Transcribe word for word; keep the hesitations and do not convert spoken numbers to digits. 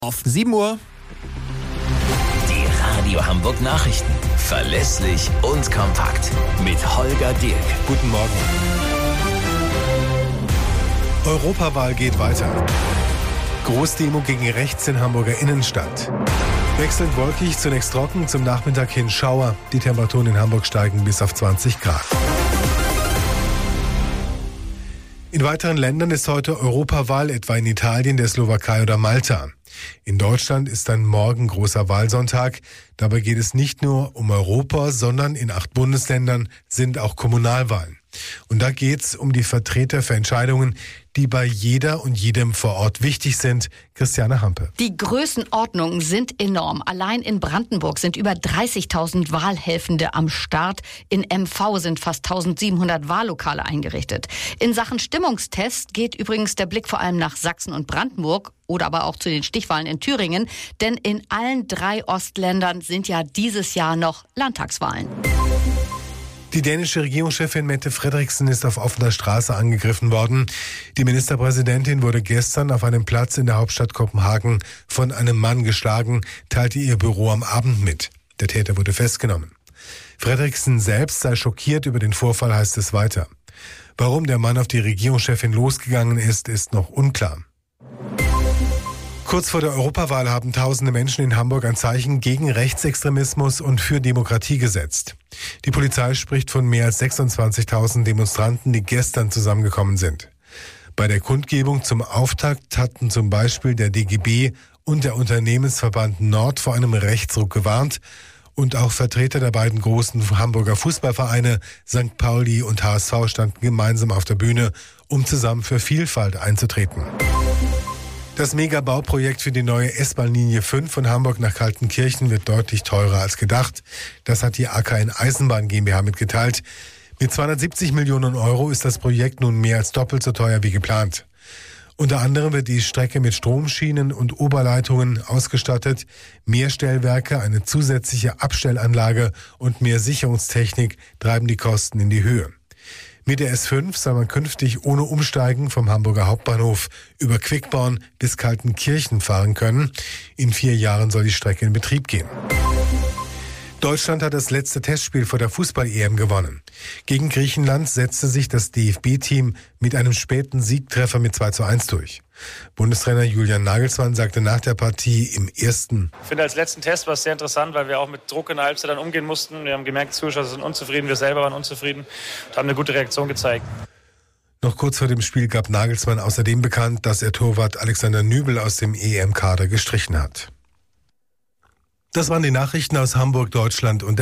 Auf sieben Uhr. Die Radio Hamburg Nachrichten. Verlässlich und kompakt. Mit Holger Dirk. Guten Morgen. Europawahl geht weiter. Großdemo gegen rechts in Hamburger Innenstadt. Wechselnd wolkig, zunächst trocken, zum Nachmittag hin Schauer. Die Temperaturen in Hamburg steigen bis auf zwanzig Grad. In weiteren Ländern ist heute Europawahl, etwa in Italien, der Slowakei oder Malta. In Deutschland ist dann morgen großer Wahlsonntag. Dabei geht es nicht nur um Europa, sondern in acht Bundesländern sind auch Kommunalwahlen. Und da geht's um die Vertreter für Entscheidungen, die bei jeder und jedem vor Ort wichtig sind. Christiane Hampe. Die Größenordnungen sind enorm. Allein in Brandenburg sind über dreißigtausend Wahlhelfende am Start. In M V sind fast eintausendsiebenhundert Wahllokale eingerichtet. In Sachen Stimmungstest geht übrigens der Blick vor allem nach Sachsen und Brandenburg oder aber auch zu den Stichwahlen in Thüringen. Denn in allen drei Ostländern sind ja dieses Jahr noch Landtagswahlen. Die dänische Regierungschefin Mette Frederiksen ist auf offener Straße angegriffen worden. Die Ministerpräsidentin wurde gestern auf einem Platz in der Hauptstadt Kopenhagen von einem Mann geschlagen, teilte ihr Büro am Abend mit. Der Täter wurde festgenommen. Frederiksen selbst sei schockiert über den Vorfall, heißt es weiter. Warum der Mann auf die Regierungschefin losgegangen ist, ist noch unklar. Kurz vor der Europawahl haben tausende Menschen in Hamburg ein Zeichen gegen Rechtsextremismus und für Demokratie gesetzt. Die Polizei spricht von mehr als sechsundzwanzigtausend Demonstranten, die gestern zusammengekommen sind. Bei der Kundgebung zum Auftakt hatten zum Beispiel der D G B und der Unternehmensverband Nord vor einem Rechtsruck gewarnt. Und auch Vertreter der beiden großen Hamburger Fußballvereine Sankt Pauli und H S V standen gemeinsam auf der Bühne, um zusammen für Vielfalt einzutreten. Das Megabauprojekt für die neue S-Bahn-Linie fünf von Hamburg nach Kaltenkirchen wird deutlich teurer als gedacht. Das hat die A K N Eisenbahn GmbH mitgeteilt. Mit zweihundertsiebzig Millionen Euro ist das Projekt nun mehr als doppelt so teuer wie geplant. Unter anderem wird die Strecke mit Stromschienen und Oberleitungen ausgestattet. Mehr Stellwerke, eine zusätzliche Abstellanlage und mehr Sicherungstechnik treiben die Kosten in die Höhe. Mit der S fünf soll man künftig ohne Umsteigen vom Hamburger Hauptbahnhof über Quickborn bis Kaltenkirchen fahren können. In vier Jahren soll die Strecke in Betrieb gehen. Deutschland hat das letzte Testspiel vor der Fußball-E M gewonnen. Gegen Griechenland setzte sich das D F B-Team mit einem späten Siegtreffer mit zwei zu eins durch. Bundestrainer Julian Nagelsmann sagte nach der Partie im ersten: Ich finde, als letzten Test war es sehr interessant, weil wir auch mit Druck in der Halbzeit dann umgehen mussten. Wir haben gemerkt, die Zuschauer sind unzufrieden, wir selber waren unzufrieden und haben eine gute Reaktion gezeigt. Noch kurz vor dem Spiel gab Nagelsmann außerdem bekannt, dass er Torwart Alexander Nübel aus dem E M-Kader gestrichen hat. Das waren die Nachrichten aus Hamburg, Deutschland und